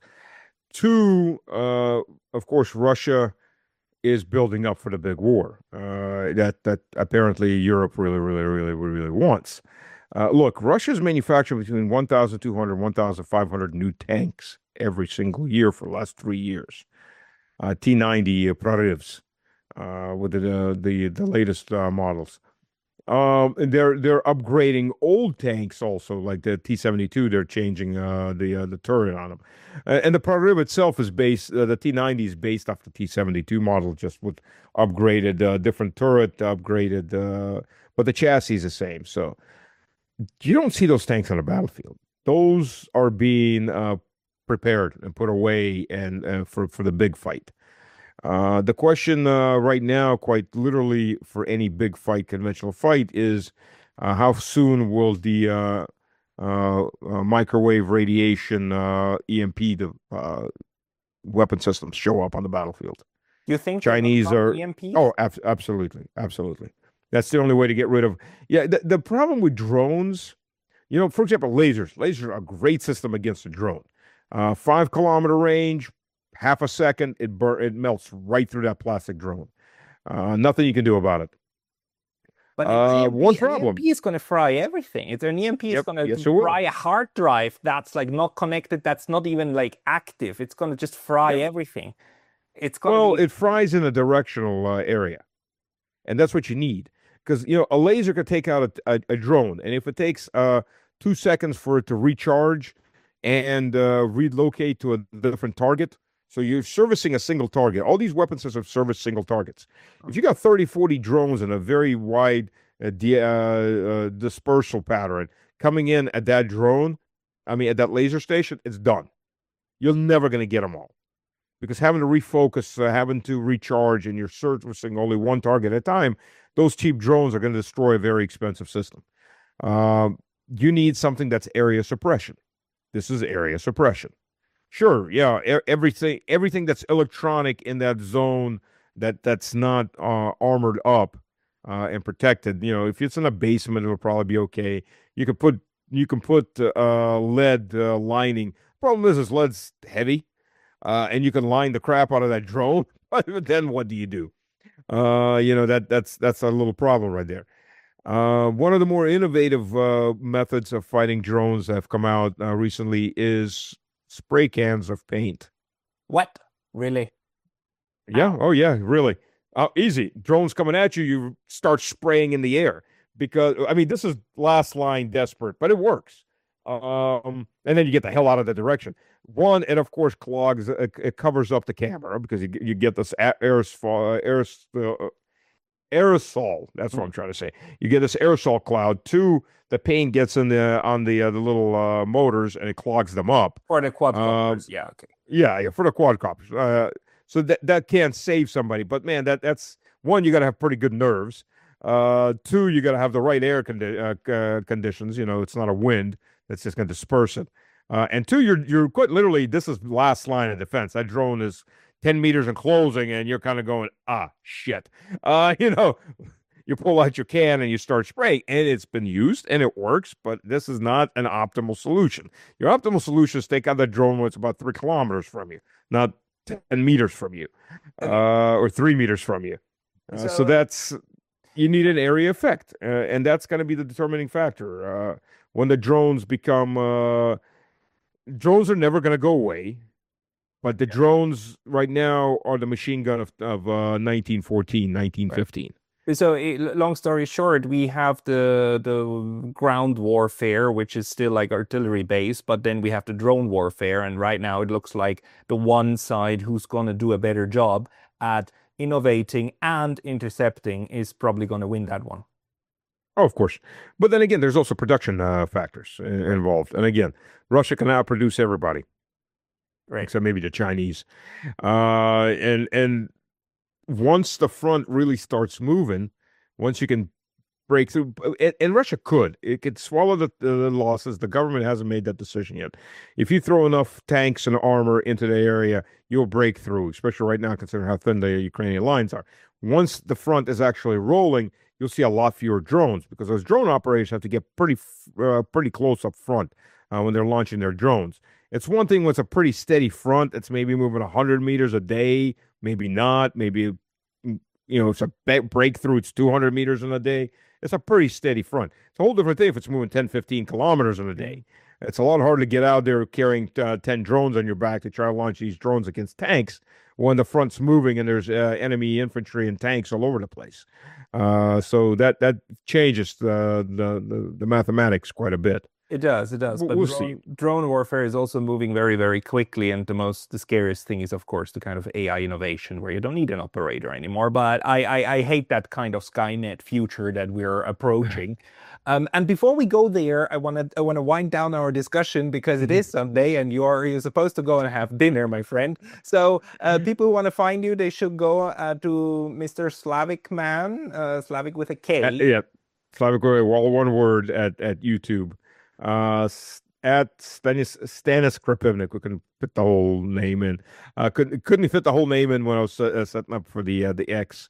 Two, uh, of course, Russia is building up for the big war uh, that that apparently Europe really, really, really, really wants. Uh, look, Russia's manufactured between one thousand two hundred and one thousand five hundred new tanks every single year for the last three years. Uh, T ninety uh, Prorivs uh, with the, uh, the the latest uh, models. Um, and they're they're upgrading old tanks also, like the T seventy-two. They're changing uh, the uh, the turret on them, uh, and the Proriv itself is based. Uh, the T ninety is based off the T seventy-two model, just with upgraded uh, different turret, upgraded, uh, but the chassis is the same. So you don't see those tanks on the battlefield. Those are being uh, prepared and put away and uh, for for the big fight. Uh, the question uh, right now, quite literally, for any big fight, conventional fight, is uh, how soon will the uh, uh, uh, microwave radiation uh, E M P the uh, weapon systems show up on the battlefield? You think Chinese are E M Ps? Oh, ab- absolutely, absolutely. That's the only way to get rid of. Yeah, the, the problem with drones, you know, for example, lasers. Lasers are a great system against a drone. Uh, five kilometer range, half a second, it bur- it melts right through that plastic drone. Uh, nothing you can do about it. But uh, E M P, one problem. an E M P is going to fry everything. It's an E M P is Yep, going to yes, it will. fry a hard drive that's like not connected, that's not even like active. It's going to just fry Yep. everything. It's going Well, to be... it fries in a directional uh, area, and that's what you need. Because, you know, a laser could take out a, a, a drone, and if it takes uh, two seconds for it to recharge and uh, relocate to a different target, so you're servicing a single target. All these weapon systems service single targets. If you got thirty, forty drones in a very wide uh, di- uh, uh, dispersal pattern coming in at that drone, I mean, at that laser station, it's done. You're never going to get them all. Because having to refocus, uh, having to recharge, and you're servicing only one target at a time, those cheap drones are going to destroy a very expensive system. Uh, you need something that's area suppression. This is area suppression. Sure, yeah, e- everything everything that's electronic in that zone that that's not uh, armored up uh, and protected. You know, if it's in a basement, it'll probably be okay. You can put you can put uh, lead uh, lining. Problem is, is lead's heavy. Uh, and you can line the crap out of that drone, but then what do you do? Uh, you know, that that's that's a little problem right there. Uh, one of the more innovative uh, methods of fighting drones that have come out uh, recently is spray cans of paint. What? Really? Yeah. Oh, yeah, really. Uh, easy. Drones coming at you, you start spraying in the air. Because, I mean, this is last line desperate, but it works. Um, and then you get the hell out of the direction. One, it of course clogs, it, it covers up the camera because you you get this aerosol, aerosol, aerosol. That's what I'm trying to say. You get this aerosol cloud. Two, the paint gets in the on the uh, the little uh, motors and it clogs them up. For the quadcopters, uh, yeah, okay. Yeah, yeah, for the quadcopters. Uh, So that that can save somebody. But man, that that's one, you got to have pretty good nerves. Uh, two, you got to have the right air condi- uh, uh, conditions. You know, it's not a wind that's just going to disperse it. Uh, and two, you're you're quite literally, this is last line of defense. That drone is ten meters in closing, and you're kind of going, ah, shit. Uh, you know, you pull out your can and you start spraying, and it's been used and it works, but this is not an optimal solution. Your optimal solution is take out that drone when it's about three kilometers from you, not ten meters from you, uh, or three meters from you. Uh, so, so that's, you need an area effect, uh, and that's going to be the determining factor. Uh, when the drones become, uh, drones are never going to go away, but the yeah. drones right now are the machine gun of, of uh, nineteen fourteen, nineteen fifteen. Right. So, long story short, we have the the ground warfare, which is still like artillery based, but then we have the drone warfare, and right now it looks like the one side who's going to do a better job at innovating and intercepting is probably going to win that one. Oh, of course. But then again, there's also production uh, factors involved. And again, Russia can outproduce everybody, right? Except maybe the Chinese. Uh, and and once the front really starts moving, once you can break through, and, and Russia could, it could swallow the, the losses. The government hasn't made that decision yet. If you throw enough tanks and armor into the area, you'll break through, especially right now, considering how thin the Ukrainian lines are. Once the front is actually rolling, you'll see a lot fewer drones, because those drone operators have to get pretty uh, pretty close up front uh, when they're launching their drones. It's one thing when it's a pretty steady front. It's maybe moving one hundred meters a day, maybe not. Maybe, you know, it's a breakthrough. It's two hundred meters in a day. It's a pretty steady front. It's a whole different thing if it's moving ten, fifteen kilometers in a day. It's a lot harder to get out there carrying uh, ten drones on your back to try to launch these drones against tanks when the front's moving and there's uh, enemy infantry and tanks all over the place. Uh, so that that changes the, the the the mathematics quite a bit. It does, it does. But we'll drone, see. Drone warfare is also moving very, very quickly, and the most the scariest thing is, of course, the kind of A I innovation where you don't need an operator anymore. But I I, I hate that kind of Skynet future that we're approaching. Um, and before we go there, I want to I want to wind down our discussion, because it is Sunday and you're you're supposed to go and have dinner, my friend. So uh, people who want to find you, they should go uh, to Mister Slavic Man, uh, Slavic with a K. Uh, yeah, Slavic, all one word at at YouTube. Uh, at Stanis Stanis Krapivnik. We couldn't fit the whole name in. Uh, couldn't couldn't fit the whole name in when I was uh, setting up for the uh, the X.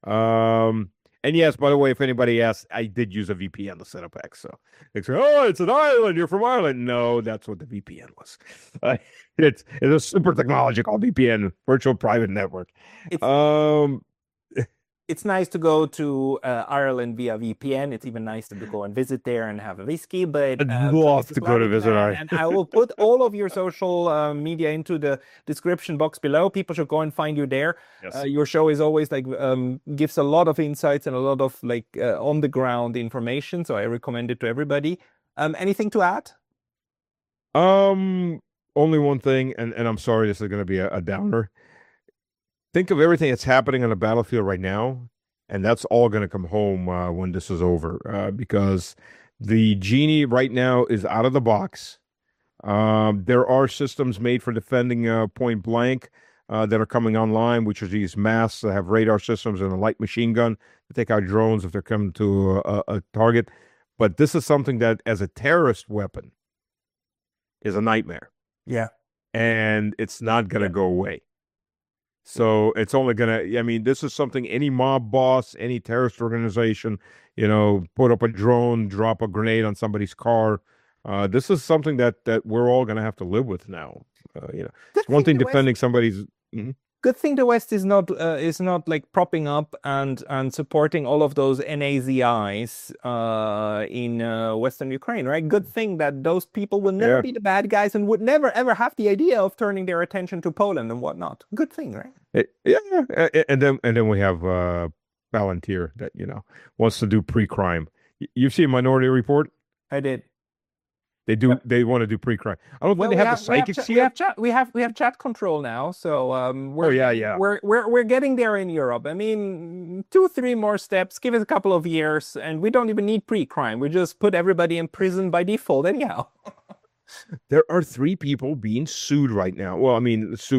Um. And yes, by the way, if anybody asks, I did use a V P N to set up X. So they say, "Oh, it's an island. You're from Ireland." No, that's what the V P N was. Uh, it's it's a super technology called V P N, virtual private network. It's, um, it's nice to go to uh, Ireland via V P N. It's even nice to go and visit there and have a whiskey. But I'd uh, love to go to visit Ireland. And I will put all of your social uh, media into the description box below. People should go and find you there. Yes. Uh, your show is always like um, gives a lot of insights and a lot of like uh, on the ground information. So I recommend it to everybody. Um, anything to add? Um, only one thing, and, and I'm sorry, this is going to be a, a downer. Think of everything that's happening on the battlefield right now, and that's all going to come home uh, when this is over, uh, because the genie right now is out of the box. Um, there are systems made for defending uh, point blank uh, that are coming online, which are these masks that have radar systems and a light machine gun to take out drones if they're coming to a, a target. But this is something that, as a terrorist weapon, is a nightmare. Yeah. And it's not going to yeah. go away. So it's only going to, I mean, this is something any mob boss, any terrorist organization, you know, put up a drone, drop a grenade on somebody's car. Uh, this is something that that we're all going to have to live with now. Uh, you know, Good it's one thing the defending West, somebody's. Mm-hmm. Good thing the West is not uh, is not like propping up and and supporting all of those N A Z Is uh, in uh, Western Ukraine, right? Good thing that those people will never Yeah. be the bad guys and would never ever have the idea of turning their attention to Poland and whatnot. Good thing, right? It, yeah, yeah, and then and then we have uh, Palantir that you know wants to do pre-crime. You've seen Minority Report? I did. They do. Yep. They want to do pre-crime. I don't Well, think they we have, have, the we have, psychics cha- we yet. have chat. We have we have chat control now, so um, we're, Oh, yeah, yeah. We're we're we're getting there in Europe. I mean, two, three more steps. Give it a couple of years, and we don't even need pre-crime. We just put everybody in prison by default, anyhow. There are three people being sued right now. Well, I mean, sued.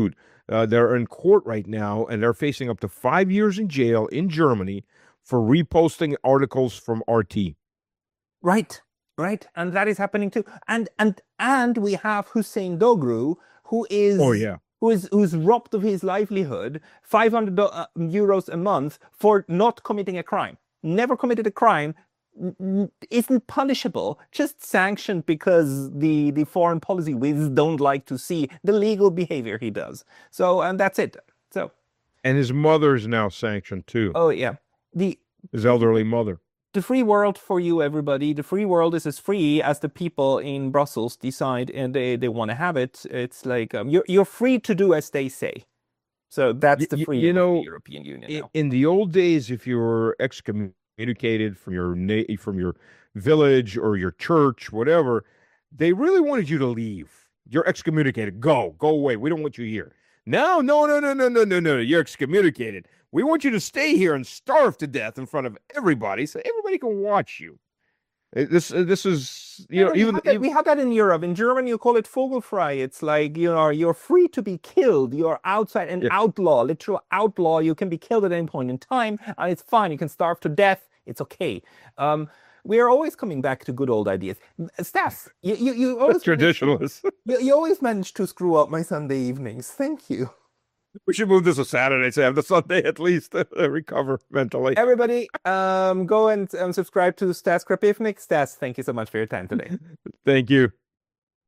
Uh, they're in court right now, and they're facing up to five years in jail in Germany for reposting articles from R T. Right, right, and that is happening too. And and and we have Hussein Dogru, who is Oh, yeah. who is who's robbed of his livelihood, five hundred euros a month for not committing a crime. Never committed a crime, isn't punishable, just sanctioned because the the foreign policy whiz don't like to see the legal behavior he does. So, and that's it. So, and his mother is now sanctioned too. Oh yeah, the his elderly mother. The free world for you, everybody. The free world is as free as the people in Brussels decide and they, they want to have it. It's like um, you're you're free to do as they say. So that's the freedom you know, of the European Union in, now. In the old days, if you were excommunicated from your na- from your village or your church, whatever, they really wanted you to leave. You're excommunicated. Go, go away. We don't want you here. No, no, no, no, no, no, no, no. You're excommunicated. We want you to stay here and starve to death in front of everybody, so everybody can watch you. This, this is, you yeah, know, we even, have that, even we have that in Europe. In Germany, you call it Vogelfrei. It's like you know, you're free to be killed. You're outside, an yeah. outlaw, literal outlaw. You can be killed at any point in time, and it's fine. You can starve to death. It's okay. Um, we are always coming back to good old ideas. Stas, you you, you always traditionalists. You, you always manage to screw up my Sunday evenings. Thank you. We should move this to Saturday, so have the Sunday at least to recover mentally. Everybody, um, go and um, subscribe to Stas Krapivnik. Stas, thank you so much for your time today. Thank you.